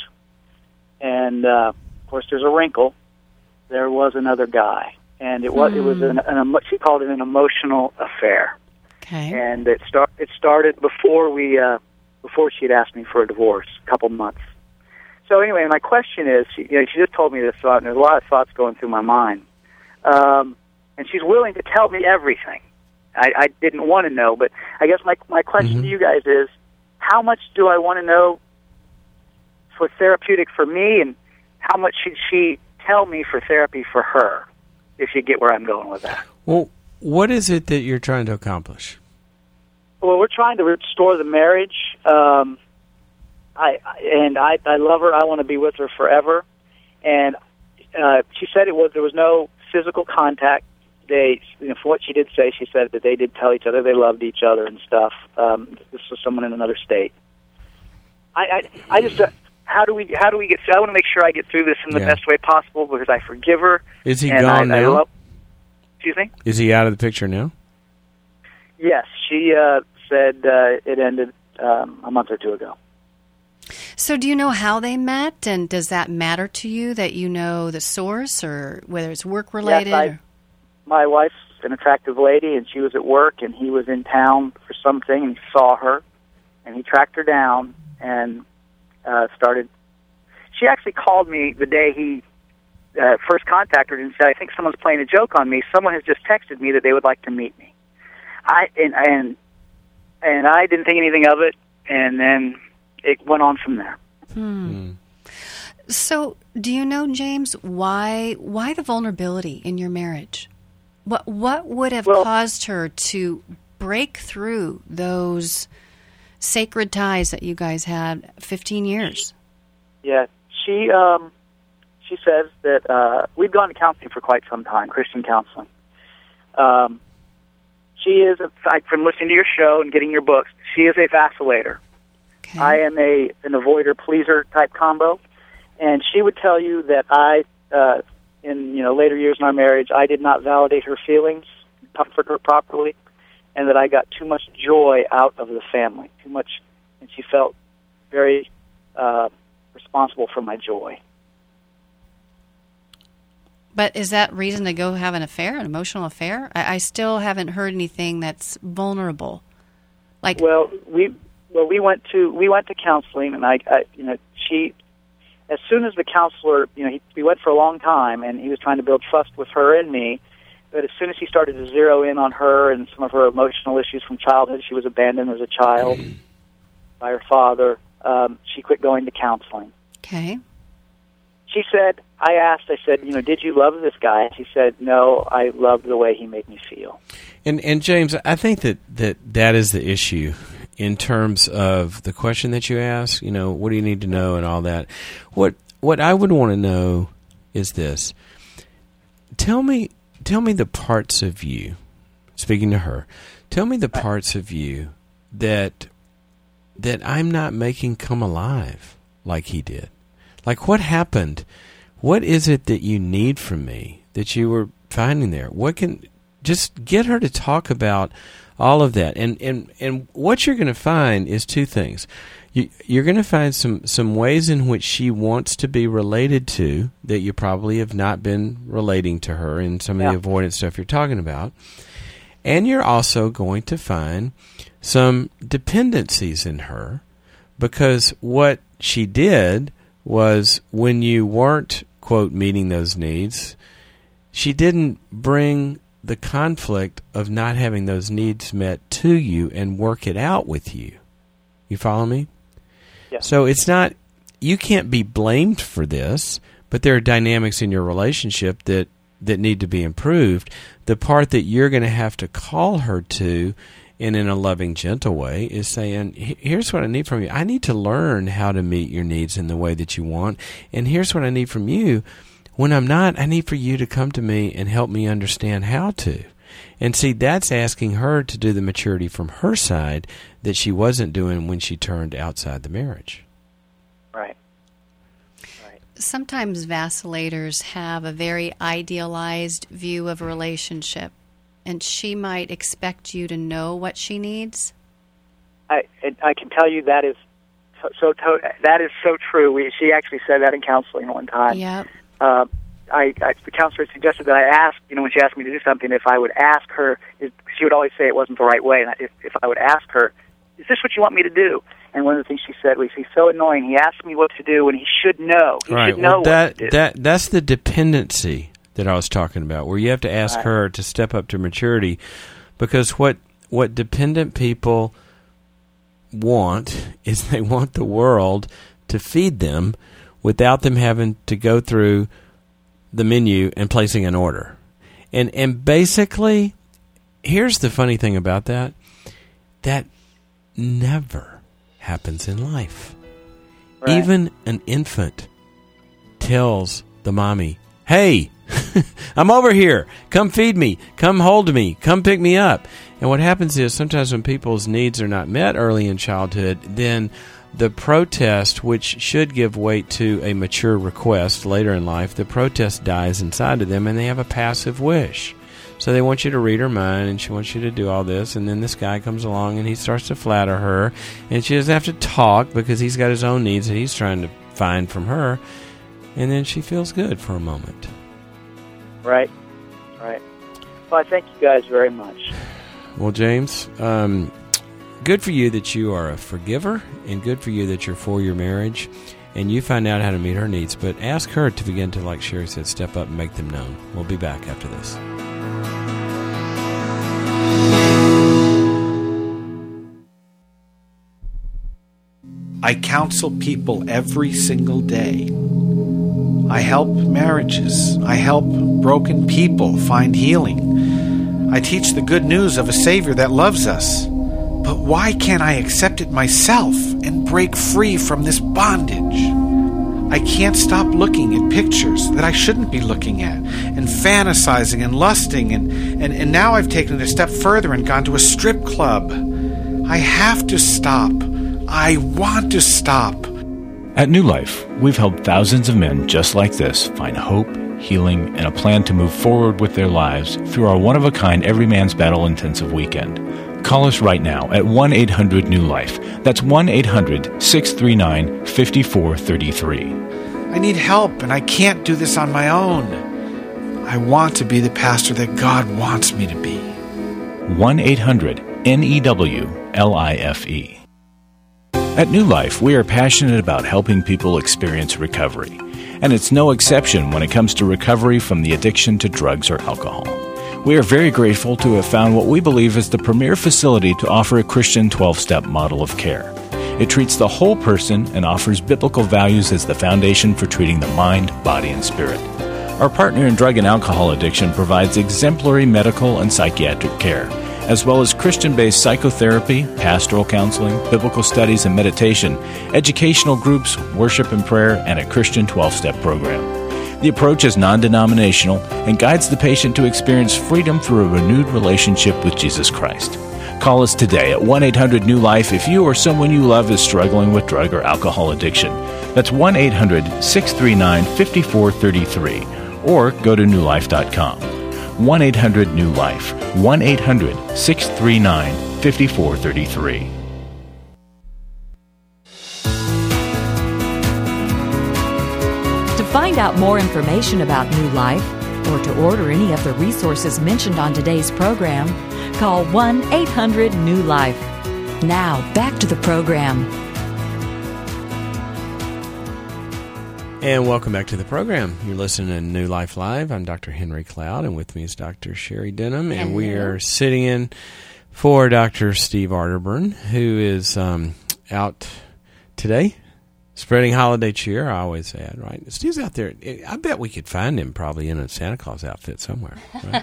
And, uh, of course, there's a wrinkle. There was another guy. And it was, hmm. it was an, an, she called it an emotional affair. Okay. And it, start, it started before we... Uh, before she had asked me for a divorce, a couple months. So anyway, my question is, she, you know, she just told me this thought, and there's a lot of thoughts going through my mind. Um, and she's willing to tell me everything. I, I didn't want to know, but I guess my my question mm-hmm. to you guys is, how much do I want to know for therapeutic for me, and how much should she tell me for therapy for her, if you get where I'm going with that? Well, what is it that you're trying to accomplish? Well, we're trying to restore the marriage, um, I and I, I love her. I want to be with her forever. And uh, she said it was there was no physical contact. They, you know, for what she did say, she said that they did tell each other they loved each other and stuff. Um, this was someone in another state. I, I, I just, uh, how do we, how do we get? I want to make sure I get through this in the yeah. best way possible because I forgive her. Is he and gone I, now? I love, excuse me? Is he out of the picture now? Yes, she uh, said uh, it ended um, a month or two ago. So do you know how they met, and does that matter to you that you know the source or whether it's work-related? Yes, I, or? My wife's an attractive lady, and she was at work, and he was in town for something, and he saw her, and he tracked her down and uh, started... She actually called me the day he uh, first contacted her and said, I think someone's playing a joke on me. Someone has just texted me that they would like to meet me. I and and and I didn't think anything of it, and then it went on from there. Hmm. Mm. So, do you know, James, why why the vulnerability in your marriage? What what would have well, caused her to break through those sacred ties that you guys had fifteen years? Yeah, she um, she says that uh, we've gone to counseling for quite some time, Christian counseling. Um. She is, a, from listening to your show and getting your books, she is a vacillator. Okay. I am a an avoider-pleaser type combo, and she would tell you that I, uh, in you know later years in our marriage, I did not validate her feelings, comfort her properly, and that I got too much joy out of the family, too much, and she felt very uh, responsible for my joy. But is that reason to go have an affair, an emotional affair? I, I still haven't heard anything that's vulnerable. Like, well, we well we went to we went to counseling, and I, I you know she, as soon as the counselor, you know, he, we went for a long time, and he was trying to build trust with her and me. But as soon as he started to zero in on her and some of her emotional issues from childhood, she was abandoned as a child by her father. Um, she quit going to counseling. Okay. She said, I asked, I said, you know, did you love this guy? And she said, no, I loved the way he made me feel. And and James, I think that, that that is the issue in terms of the question that you ask, you know, what do you need to know and all that. What what I would want to know is this. Tell me tell me the parts of you, speaking to her, tell me the parts of you that that I'm not making come alive like he did? Like, what happened? What is it that you need from me that you were finding there? What can, just get her to talk about all of that. And, and, and what you're going to find is two things. You, you're going to find some, some ways in which she wants to be related to that you probably have not been relating to her in some of Yeah. the avoidance stuff you're talking about. And you're also going to find some dependencies in her, because what she did was, when you weren't, quote, meeting those needs, she didn't bring the conflict of not having those needs met to you and work it out with you. You follow me? Yeah. So it's not, you can't be blamed for this, but there are dynamics in your relationship that, that need to be improved. The part that you're going to have to call her to, and in a loving, gentle way, is saying, here's what I need from you. I need to learn how to meet your needs in the way that you want. And here's what I need from you. When I'm not, I need for you to come to me and help me understand how to. And see, that's asking her to do the maturity from her side that she wasn't doing when she turned outside the marriage. Right. Sometimes vacillators have a very idealized view of a relationship, and she might expect you to know what she needs. I I can tell you that is so, so to, that is so true. We, she actually said that in counseling one time. Yep. Uh, I, I the counselor suggested that I ask, you know, when she asked me to do something, if I would ask her, if, she would always say it wasn't the right way, and if if I would ask her, is this what you want me to do? And one of the things she said was, he's so annoying. He asks me what to do when he should know. He right. should know well, that, what to do. That, that's the dependency that I was talking about, where you have to ask Right. her to step up to maturity, because what what dependent people want is they want the world to feed them without them having to go through the menu and placing an order. And and basically, here's the funny thing about that, that never happens in life. Right. Even an infant tells the mommy, hey, I'm over here. Come feed me. Come hold me. Come pick me up. And what happens is, sometimes when people's needs are not met early in childhood, then the protest, which should give weight to a mature request later in life, the protest dies inside of them, and they have a passive wish. So they want you to read her mind, and she wants you to do all this, and then this guy comes along and he starts to flatter her, and she doesn't have to talk because he's got his own needs that he's trying to find from her, and then she feels good for a moment. Right, right. Well, I thank you guys very much. Well, James, um, good for you that you are a forgiver, and good for you that you're for your marriage, and you find out how to meet her needs, but ask her to begin to, like Sherry said, step up and make them known. We'll be back after this. I counsel people every single day. I help marriages. I help broken people find healing. I teach the good news of a Savior that loves us. But why can't I accept it myself and break free from this bondage? I can't stop looking at pictures that I shouldn't be looking at, and fantasizing and lusting, and, and, and now I've taken it a step further and gone to a strip club. I have to stop. I want to stop. At New Life, we've helped thousands of men just like this find hope, healing, and a plan to move forward with their lives through our one-of-a-kind Every Man's Battle Intensive Weekend. Call us right now at one eight hundred new life. That's one eight hundred, six three nine, five four three three. I need help, and I can't do this on my own. I want to be the pastor that God wants me to be. one eight hundred N E W L I F E. At New Life, we are passionate about helping people experience recovery. And it's no exception when it comes to recovery from the addiction to drugs or alcohol. We are very grateful to have found what we believe is the premier facility to offer a Christian twelve-step model of care. It treats the whole person and offers biblical values as the foundation for treating the mind, body, and spirit. Our partner in drug and alcohol addiction provides exemplary medical and psychiatric care, as well as Christian-based psychotherapy, pastoral counseling, biblical studies and meditation, educational groups, worship and prayer, and a Christian twelve-step program. The approach is non-denominational and guides the patient to experience freedom through a renewed relationship with Jesus Christ. Call us today at one eight hundred new life if you or someone you love is struggling with drug or alcohol addiction. That's one eight hundred six three nine five four three three. Or go to new life dot com. one eight hundred new life. one eight hundred six three nine five four three three. To find out more information about New Life or to order any of the resources mentioned on today's program, call one eight hundred new life. Now, back to the program. And welcome back to the program. You're listening to New Life Live. I'm Doctor Henry Cloud, and with me is Doctor Sherry Denham. And we are sitting in for Doctor Steve Arterburn, who is um, out today spreading holiday cheer, I always add, right? Steve's out there. I bet we could find him probably in a Santa Claus outfit somewhere. Right?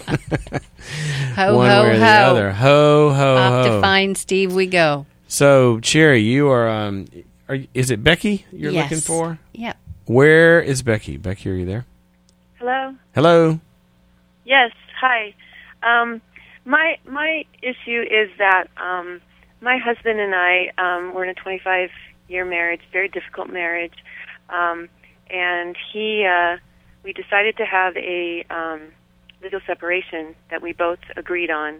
ho, One ho, way or ho. the other. Ho, ho, Off ho. to find Steve we go. So, Sherry, you are, um, are, is it Becky you're Yes. looking for? Yep. Where is Becky? Becky, are you there? Hello? Hello? Yes, hi. Um, my my issue is that um, my husband and I um, were in a twenty-five year marriage, very difficult marriage, um, and he uh, we decided to have a um, legal separation that we both agreed on,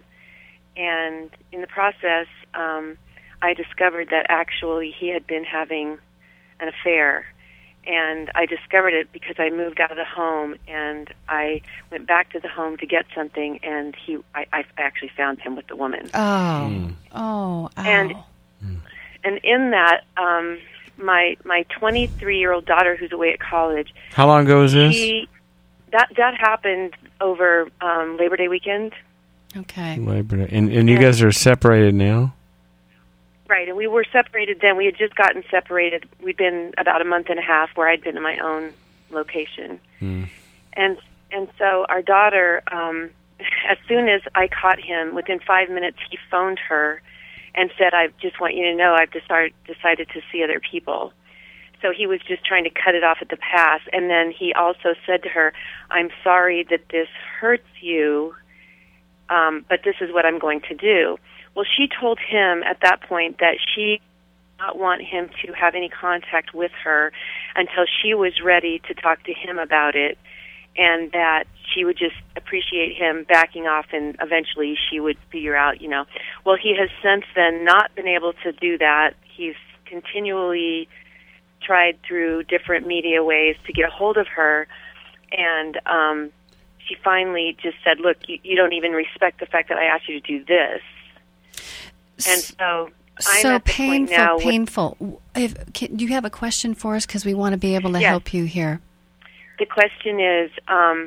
and in the process, um, I discovered that actually he had been having an affair. And I discovered it because I moved out of the home, and I went back to the home to get something, and he, I, I actually found him with the woman. Oh, Mm. oh, ow. And and in that, um, my my twenty-three year old daughter, who's away at college. How long ago was this? She, that that happened over um, Labor Day weekend. Okay. Labor Day. And, and you guys are separated now? Right, and we were separated then. We had just gotten separated. We'd been about a month and a half where I'd been in my own location. Mm. And and so our daughter, um, as soon as I caught him, within five minutes he phoned her and said, "I just want you to know I've decided, decided to see other people." So he was just trying to cut it off at the pass. And then he also said to her, "I'm sorry that this hurts you, um, but this is what I'm going to do." Well, she told him at that point that she did not want him to have any contact with her until she was ready to talk to him about it, and that she would just appreciate him backing off, and eventually she would figure out, you know. Well, he has since then not been able to do that. He's continually tried through different media ways to get a hold of her, and um, she finally just said, "Look, you, you don't even respect the fact that I asked you to do this." And so I'm so at the point painful, now with- painful. If, can, do you have a question for us? Because we want to be able to Yes. help you here. The question is, um,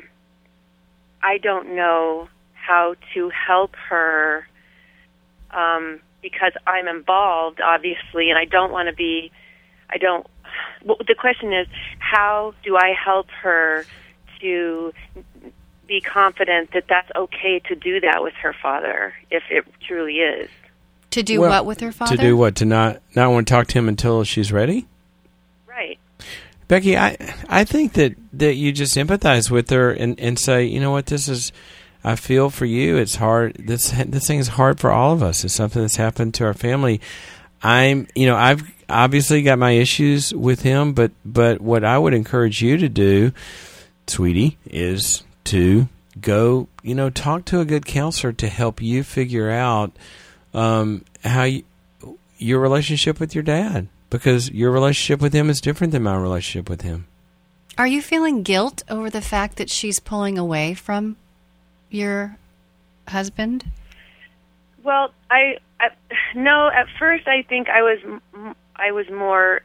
I don't know how to help her um, because I'm involved, obviously, and I don't want to be, I don't, well, the question is, how do I help her to be confident that that's okay to do that with her father, if it truly is? To do Well, what with her father? To do what? To not, not want to talk to him until she's ready? Right. Becky, I I think that, that you just empathize with her and, and say, you know what, this is, I feel for you. It's hard. This this thing is hard for all of us. It's something that's happened to our family. I'm, you know, I've obviously got my issues with him, but but what I would encourage you to do, sweetie, is to go, you know, talk to a good counselor to help you figure out um, how you, your relationship with your dad. Because your relationship with him is different than my relationship with him. Are you feeling guilt over the fact that she's pulling away from your husband? Well, I, I no. At first, I think I was I was more.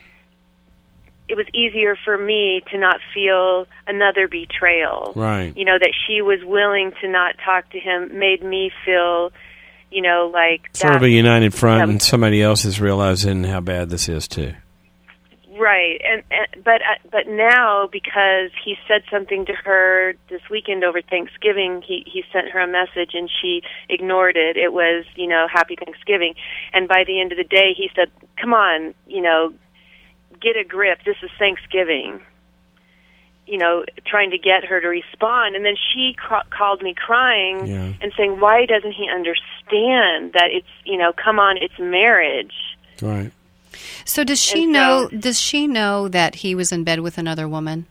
It was easier for me to not feel another betrayal. Right. You know, that she was willing to not talk to him made me feel, you know, like Sort that, of a united front, um, and somebody else is realizing how bad this is too. Right, and, and but uh, but now, because he said something to her this weekend over Thanksgiving, he he sent her a message and she ignored it. It was, you know, Happy Thanksgiving, and by the end of the day, he said, "Come on, you know, get a grip. This is Thanksgiving." you know, trying to get her to respond. And then she ca- called me crying Yeah. and saying, why doesn't he understand that it's, you know, come on, it's marriage. Right. So does she And know? so- Does she know that he was in bed with another woman?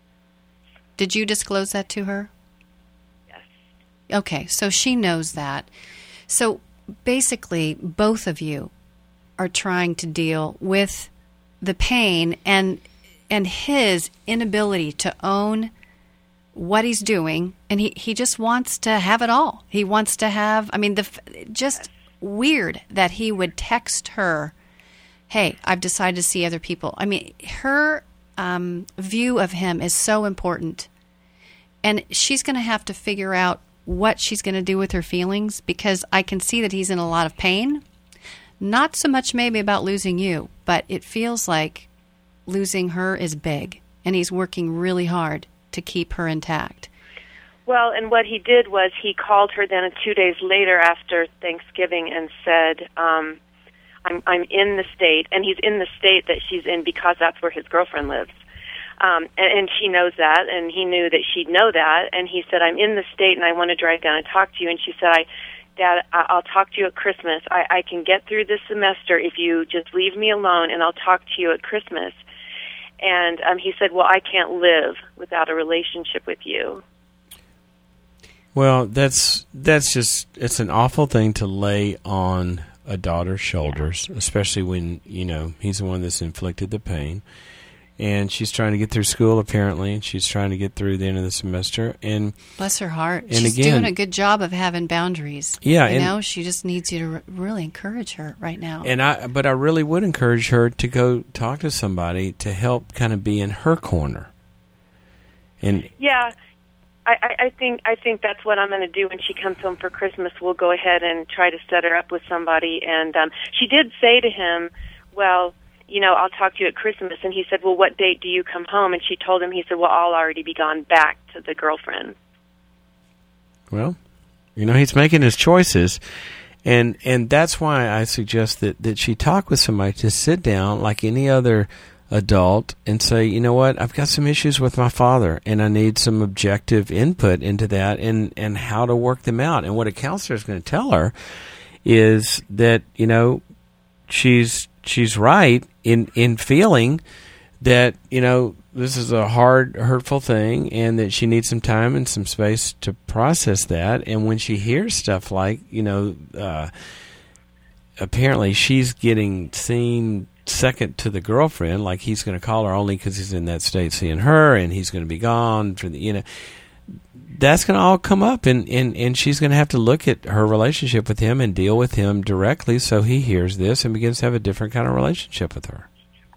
Did you disclose that to her? Yes. Okay, so she knows that. So basically, both of you are trying to deal with the pain and and his inability to own what he's doing, and he, he just wants to have it all. He wants to have, I mean, the just weird that he would text her, hey, I've decided to see other people. I mean, her um, view of him is so important, and she's going to have to figure out what she's going to do with her feelings, because I can see that he's in a lot of pain. Not so much maybe about losing you, but it feels like losing her is big, and he's working really hard to keep her intact. Well, and what he did was he called her then two days later after Thanksgiving and said, um, I'm, I'm in the state, and he's in the state that she's in because that's where his girlfriend lives. Um, and, and she knows that, and he knew that she'd know that, and he said, I'm in the state, and I want to drive down and talk to you. And she said, I, Dad, I- I'll talk to you at Christmas. I, I can get through this semester if you just leave me alone, and I'll talk to you at Christmas. And um, he said, well, I can't live without a relationship with you. Well, that's that's just, it's an awful thing to lay on a daughter's shoulders, yeah. especially when, you know, he's the one that's inflicted the pain. And she's trying to get through school, apparently, and she's trying to get through the end of the semester. And bless her heart. And she's again, doing a good job of having boundaries. Yeah. You and, know, she just needs you to re- really encourage her right now. And I, But I really would encourage her to go talk to somebody to help kind of be in her corner. And yeah, I, I, I think I think that's what I'm going to do when she comes home for Christmas. We'll go ahead and try to set her up with somebody. And um, she did say to him, well, you know, I'll talk to you at Christmas. And he said, well, what date do you come home? And she told him, he said, well, I'll already be gone back to the girlfriend. Well, you know, he's making his choices. And and that's why I suggest that, that she talk with somebody to sit down like any other adult and say, you know what, I've got some issues with my father, and I need some objective input into that and, and how to work them out. And what a counselor is going to tell her is that, you know, she's she's right in, in feeling that, you know, this is a hard, hurtful thing, and that she needs some time and some space to process that. And when she hears stuff like, you know, uh, apparently she's getting seen second to the girlfriend, like he's going to call her only because he's in that state seeing her, and he's going to be gone for the, you know, that's going to all come up, and, and, and she's going to have to look at her relationship with him and deal with him directly so he hears this and begins to have a different kind of relationship with her.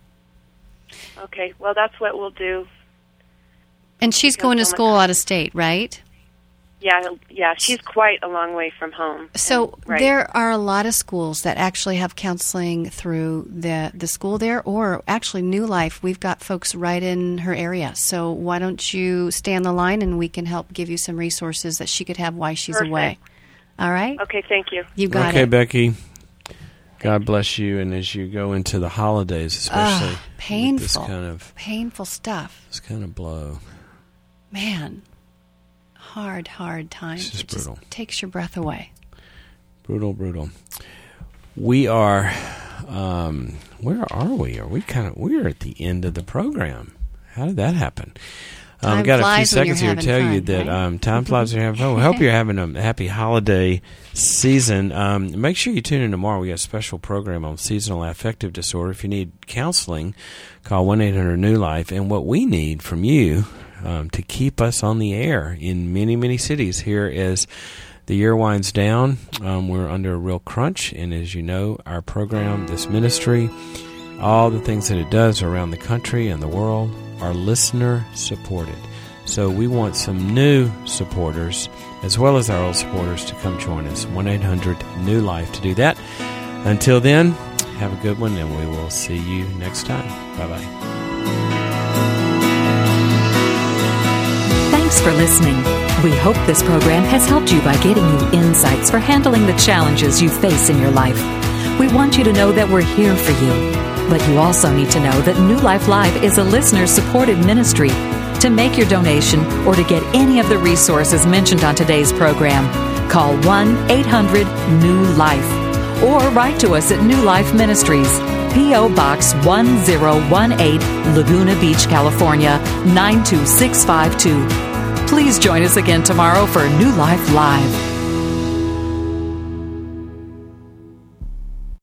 Okay, well, that's what we'll do. And she's going to school out of state, right? Yeah, yeah, she's quite a long way from home. So and, right. there are a lot of schools that actually have counseling through the, the school there, or actually New Life. We've got folks right in her area. So why don't you stay on the line and we can help give you some resources that she could have while she's Perfect. away. All right? Okay, thank you. You got okay, it. Okay, Becky. God bless you, and as you go into the holidays, especially uh, painful, this kind of painful stuff. This kind of blow, man, hard, hard times. It's just it brutal. Just takes your breath away. Brutal, brutal. We are. Um, where are we? Are we kind of? We're at the end of the program. How did that happen? Um, I've got a few seconds here to tell fun, you that right? um, time flies when you're having fun. We hope you're having a happy holiday season. Um, make sure you tune in tomorrow. We got a special program on seasonal affective disorder. If you need counseling, call one eight hundred new life. And what we need from you um, to keep us on the air in many, many cities here is the year winds down. Um, we're under a real crunch. And as you know, our program, this ministry, all the things that it does around the country and the world are listener supported. So we want some new supporters as well as our old supporters to come join us. one eight hundred new life to do that. Until then, have a good one, and we will see you next time. Bye-bye. Thanks for listening. We hope this program has helped you by getting you insights for handling the challenges you face in your life. We want you to know that we're here for you. But you also need to know that New Life Live is a listener-supported ministry. To make your donation or to get any of the resources mentioned on today's program, call one eight hundred new life or write to us at New Life Ministries, P O. Box one zero one eight, Laguna Beach, California, nine two six five two. Please join us again tomorrow for New Life Live.